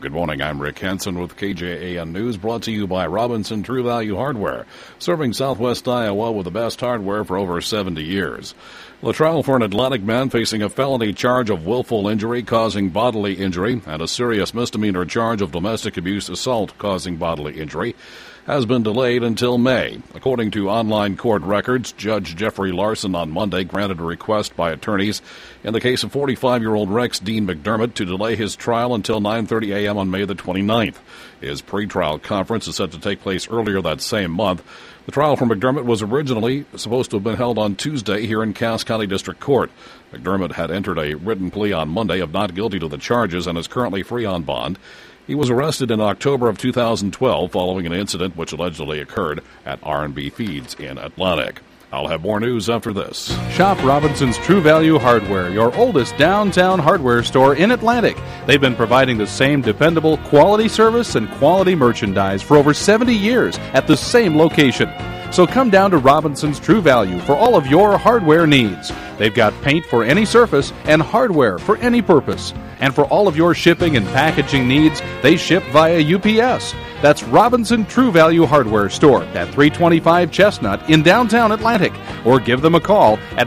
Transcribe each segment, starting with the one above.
Good morning, I'm Rick Henson with KJAN News, brought to you by Robinson True Value Hardware, serving southwest Iowa with the best hardware for over 70 years. The trial for an Atlantic man facing a felony charge of willful injury causing bodily injury and a serious misdemeanor charge of domestic abuse assault causing bodily injury has been delayed until May. According to online court records, Judge Jeffrey Larson on Monday granted a request by attorneys in the case of 45-year-old Rex Dean McDermott to delay his trial until 9:30 a.m. on May the 29th. His pretrial conference is set to take place earlier that same month. The trial for McDermott was originally supposed to have been held on Tuesday here in Cass County District Court. McDermott had entered a written plea on Monday of not guilty to the charges and is currently free on bond. He was arrested in October of 2012 following an incident which allegedly occurred at R&B Feeds in Atlantic. I'll have more news after this. Shop Robinson's True Value Hardware, your oldest downtown hardware store in Atlantic. They've been providing the same dependable quality service and quality merchandise for over 70 years at the same location. So come down to Robinson's True Value for all of your hardware needs. They've got paint for any surface and hardware for any purpose. And for all of your shipping and packaging needs, they ship via UPS. That's Robinson True Value Hardware Store at 325 Chestnut in downtown Atlantic. Or give them a call at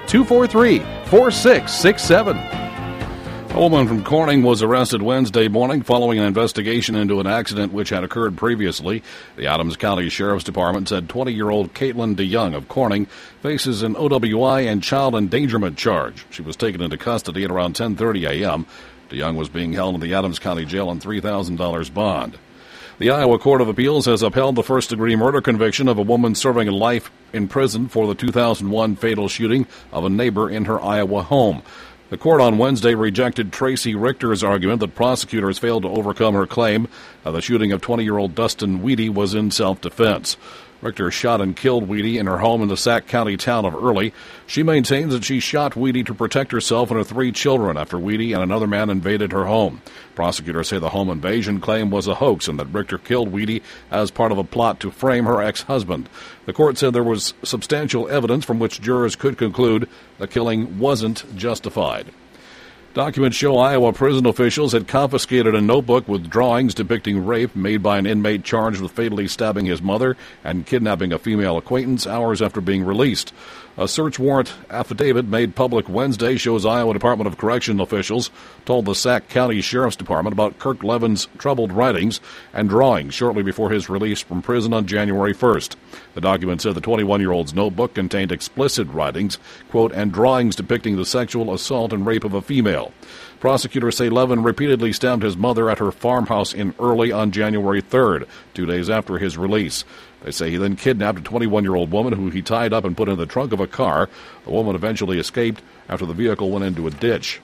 243-4667. A woman from Corning was arrested Wednesday morning following an investigation into an accident which had occurred previously. The Adams County Sheriff's Department said 20-year-old Caitlin DeYoung of Corning faces an OWI and child endangerment charge. She was taken into custody at around 10:30 a.m. DeYoung was being held in the Adams County Jail on $3,000 bond. The Iowa Court of Appeals has upheld the first-degree murder conviction of a woman serving life in prison for the 2001 fatal shooting of a neighbor in her Iowa home. The court on Wednesday rejected Tracy Richter's argument that prosecutors failed to overcome her claim that the shooting of 20-year-old Dustin Weedy was in self-defense. Richter shot and killed Weedy in her home in the Sac County town of Early. She maintains that she shot Weedy to protect herself and her 3 children after Weedy and another man invaded her home. Prosecutors say the home invasion claim was a hoax and that Richter killed Weedy as part of a plot to frame her ex-husband. The court said there was substantial evidence from which jurors could conclude the killing wasn't justified. Documents show Iowa prison officials had confiscated a notebook with drawings depicting rape made by an inmate charged with fatally stabbing his mother and kidnapping a female acquaintance hours after being released. A search warrant affidavit made public Wednesday shows Iowa Department of Correction officials told the Sac County Sheriff's Department about Kirk Levin's troubled writings and drawings shortly before his release from prison on January 1st. The document said the 21-year-old's notebook contained explicit writings, quote, and drawings depicting the sexual assault and rape of a female. Prosecutors say Levin repeatedly stabbed his mother at her farmhouse in Early on January 3rd, 2 days after his release. They say he then kidnapped a 21-year-old woman who he tied up and put in the trunk of a car. The woman eventually escaped after the vehicle went into a ditch.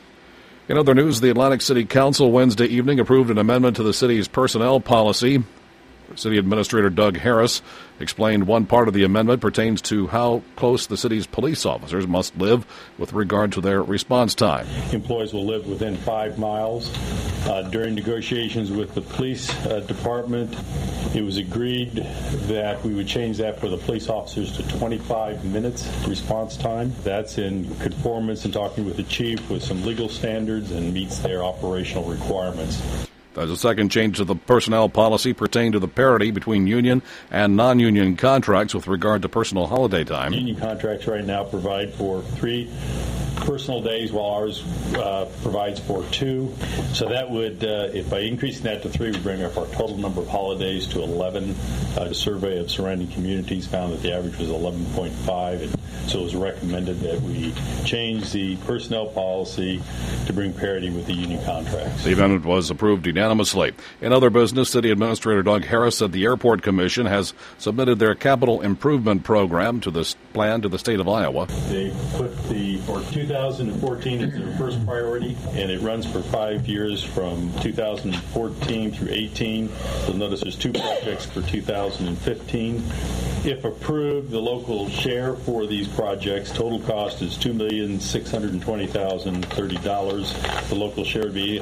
In other news, the Atlantic City Council Wednesday evening approved an amendment to the city's personnel policy. City Administrator Doug Harris explained one part of the amendment pertains to how close the city's police officers must live with regard to their response time. Employees will live within 5 miles. During negotiations with the police department, it was agreed that we would change that for the police officers to 25 minutes response time. That's in conformance and talking with the chief with some legal standards and meets their operational requirements. There's a second change to the personnel policy pertaining to the parity between union and non-union contracts with regard to personal holiday time. Union contracts right now provide for 3 personal days, while ours provides for 2. So that would, if by increasing that to 3, we bring up our total number of holidays to 11. A survey of surrounding communities found that the average was 11.5, and so it was recommended that we change the personnel policy to bring parity with the union contracts. The amendment was approved unanimously. In other business, City Administrator Doug Harris said the Airport Commission has submitted their capital improvement program to this plan to the state of Iowa. They put for 2014 as their first priority, and it runs for 5 years from 2014 through 18. You'll notice there's 2 projects for 2015. If approved, the local share for these projects, total cost is $2,620,030. The local share would be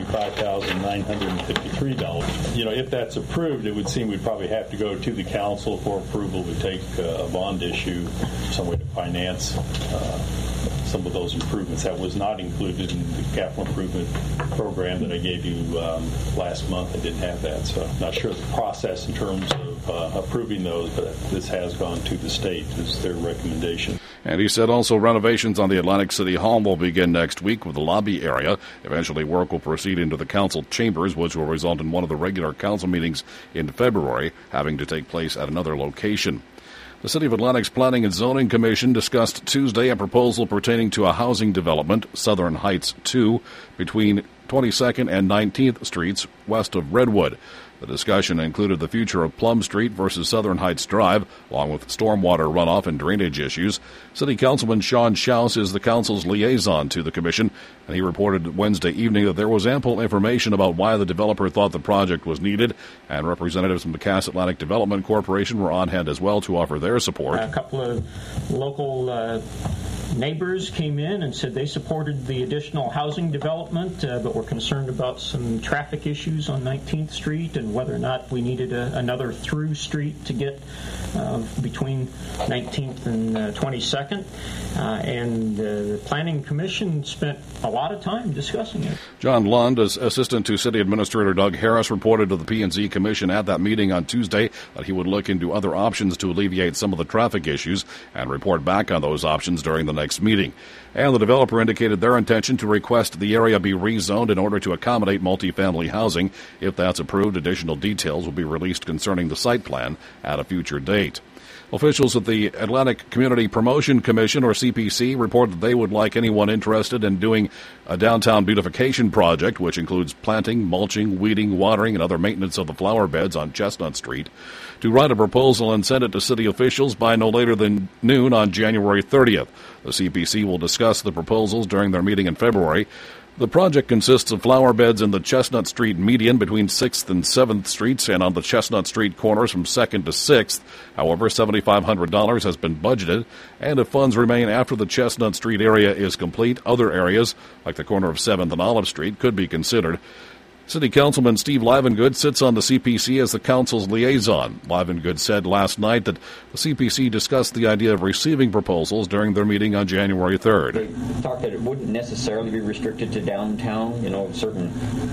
$875,953. If that's approved, it would seem we'd probably have to go to the council for approval to take a bond issue, some way to finance some of those improvements. That was not included in the capital improvement program that I gave you last month. I didn't have that, so I'm not sure the process in terms of approving those, but this has gone to the state as their recommendation. And he said also renovations on the Atlantic City Hall will begin next week with the lobby area. Eventually, work will proceed into the council chambers, which will result in one of the regular council meetings in February having to take place at another location. The City of Atlantic's Planning and Zoning Commission discussed Tuesday a proposal pertaining to a housing development, Southern Heights 2, between 22nd and 19th Streets west of Redwood. The discussion included the future of Plum Street versus Southern Heights Drive, along with stormwater runoff and drainage issues. City Councilman Sean Schaus is the council's liaison to the commission, and he reported Wednesday evening that there was ample information about why the developer thought the project was needed, and representatives from the Cass Atlantic Development Corporation were on hand as well to offer their support. A couple of local neighbors came in and said they supported the additional housing development, but were concerned about some traffic issues on 19th Street and whether or not we needed another through street to get between 19th and 22nd. And the Planning Commission spent a lot of time discussing it. John Lund, as assistant to City Administrator Doug Harris, reported to the P&Z Commission at that meeting on Tuesday that he would look into other options to alleviate some of the traffic issues and report back on those options during the next meeting. And the developer indicated their intention to request the area be rezoned in order to accommodate multifamily housing. If that's approved, additional details will be released concerning the site plan at a future date. Officials at the Atlantic Community Promotion Commission, or CPC, report that they would like anyone interested in doing a downtown beautification project, which includes planting, mulching, weeding, watering, and other maintenance of the flower beds on Chestnut Street, to write a proposal and send it to city officials by no later than noon on January 30th. The CPC will discuss the proposals during their meeting in February. The project consists of flower beds in the Chestnut Street median between 6th and 7th Streets and on the Chestnut Street corners from 2nd to 6th. However, $7,500 has been budgeted, and if funds remain after the Chestnut Street area is complete, other areas, like the corner of 7th and Olive Street, could be considered. City Councilman Steve Livengood sits on the CPC as the council's liaison. Livengood said last night that the CPC discussed the idea of receiving proposals during their meeting on January 3rd. They thought that it wouldn't necessarily be restricted to downtown, certain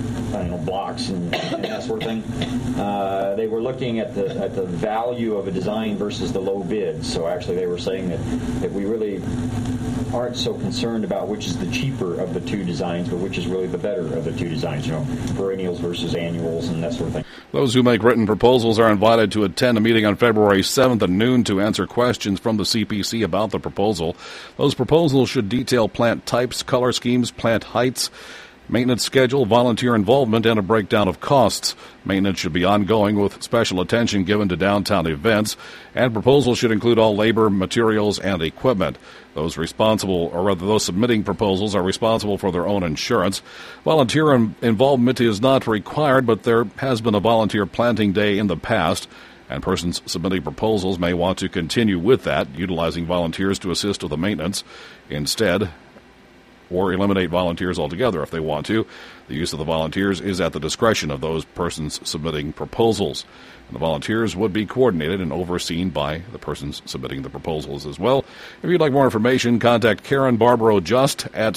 blocks and that sort of thing. They were looking at the value of a design versus the low bid. So actually they were saying that we really aren't so concerned about which is the cheaper of the two designs, but which is really the better of the two designs, perennials versus annuals and that sort of thing. Those who make written proposals are invited to attend a meeting on February 7th at noon to answer questions from the CPC about the proposal. Those proposals should detail plant types, color schemes, plant heights, maintenance schedule, volunteer involvement, and a breakdown of costs. Maintenance should be ongoing with special attention given to downtown events, and proposals should include all labor, materials, and equipment. Those submitting proposals are responsible for their own insurance. Volunteer involvement is not required, but there has been a volunteer planting day in the past, and persons submitting proposals may want to continue with that, utilizing volunteers to assist with the maintenance instead, or eliminate volunteers altogether if they want to. The use of the volunteers is at the discretion of those persons submitting proposals. And the volunteers would be coordinated and overseen by the persons submitting the proposals as well. If you'd like more information, contact Karen Barbaro Just at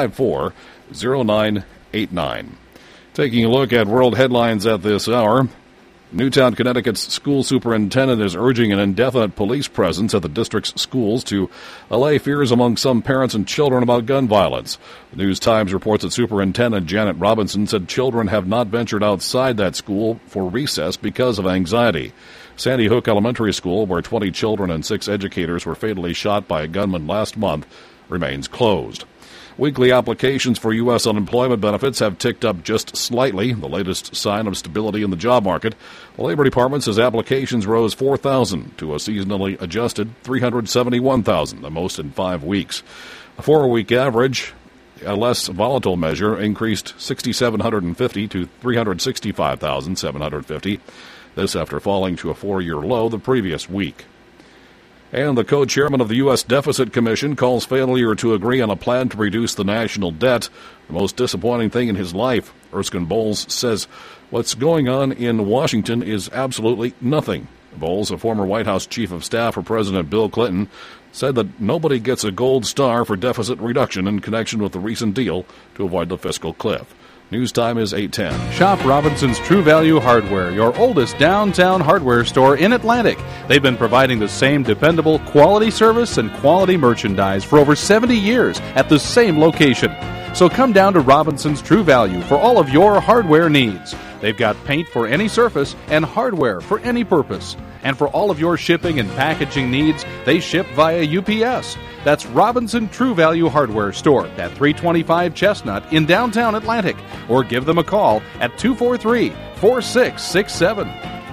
254-0989. Taking a look at world headlines at this hour, Newtown, Connecticut's school superintendent is urging an indefinite police presence at the district's schools to allay fears among some parents and children about gun violence. The News-Times reports that Superintendent Janet Robinson said children have not ventured outside that school for recess because of anxiety. Sandy Hook Elementary School, where 20 children and 6 educators were fatally shot by a gunman last month, remains closed. Weekly applications for U.S. unemployment benefits have ticked up just slightly, the latest sign of stability in the job market. The Labor Department says applications rose 4,000 to a seasonally adjusted 371,000, the most in 5 weeks. A 4-week average, a less volatile measure, increased 6,750 to 365,750, this after falling to a 4-year low the previous week. And the co-chairman of the U.S. Deficit Commission calls failure to agree on a plan to reduce the national debt the most disappointing thing in his life. Erskine Bowles says what's going on in Washington is absolutely nothing. Bowles, a former White House chief of staff for President Bill Clinton, said that nobody gets a gold star for deficit reduction in connection with the recent deal to avoid the fiscal cliff. News time is 8:10. Shop Robinson's True Value Hardware, your oldest downtown hardware store in Atlantic. They've been providing the same dependable quality service and quality merchandise for over 70 years at the same location. So come down to Robinson's True Value for all of your hardware needs. They've got paint for any surface and hardware for any purpose. And for all of your shipping and packaging needs, they ship via UPS. That's Robinson True Value Hardware Store at 325 Chestnut in downtown Atlantic. Or give them a call at 243-4667.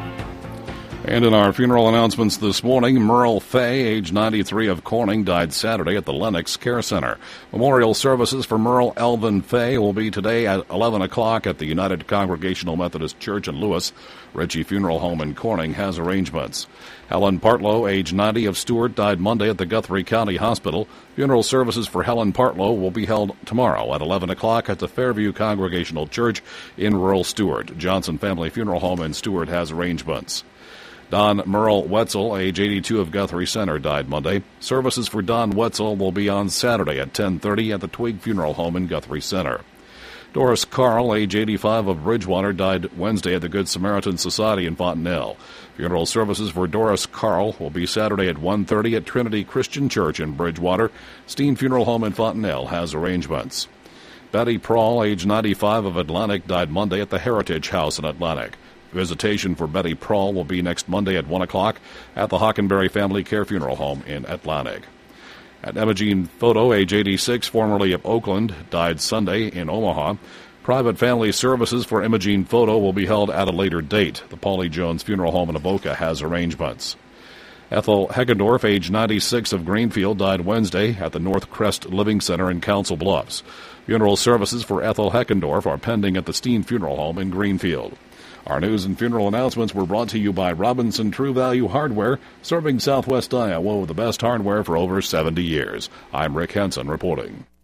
And in our funeral announcements this morning, Merle Fay, age 93 of Corning, died Saturday at the Lennox Care Center. Memorial services for Merle Elvin Fay will be today at 11 o'clock at the United Congregational Methodist Church in Lewis. Ritchie Funeral Home in Corning has arrangements. Helen Partlow, age 90 of Stewart, died Monday at the Guthrie County Hospital. Funeral services for Helen Partlow will be held tomorrow at 11 o'clock at the Fairview Congregational Church in rural Stewart. Johnson Family Funeral Home in Stewart has arrangements. Don Merle Wetzel, age 82 of Guthrie Center, died Monday. Services for Don Wetzel will be on Saturday at 10:30 at the Twig Funeral Home in Guthrie Center. Doris Carl, age 85 of Bridgewater, died Wednesday at the Good Samaritan Society in Fontenelle. Funeral services for Doris Carl will be Saturday at 1:30 at Trinity Christian Church in Bridgewater. Steen Funeral Home in Fontenelle has arrangements. Betty Prawl, age 95 of Atlantic, died Monday at the Heritage House in Atlantic. Visitation for Betty Prawl will be next Monday at 1 o'clock at the Hockenberry Family Care Funeral Home in Atlantic. At Imogene Photo, age 86, formerly of Oakland, died Sunday in Omaha. Private family services for Imogene Photo will be held at a later date. The Paulie Jones Funeral Home in Avoca has arrangements. Ethel Heckendorf, age 96 of Greenfield, died Wednesday at the North Crest Living Center in Council Bluffs. Funeral services for Ethel Heckendorf are pending at the Steen Funeral Home in Greenfield. Our news and funeral announcements were brought to you by Robinson True Value Hardware, serving Southwest Iowa with the best hardware for over 70 years. I'm Rick Henson reporting.